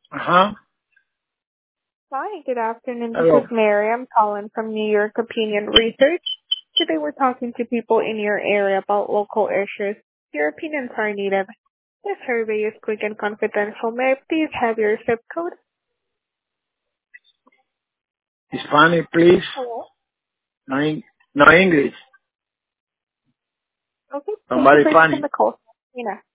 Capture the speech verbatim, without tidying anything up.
Uh-huh. Hi, good afternoon. This Hello. is Mary. I'm calling from New York Opinion Research. Today we're talking to people in your area about local issues. Your opinions are needed. This survey is quick and confidential. May I please have your zip code? Hispanic, please. Hello. No, Eng- no English. Okay, thank you Somebody for taking funny. the call. Nina.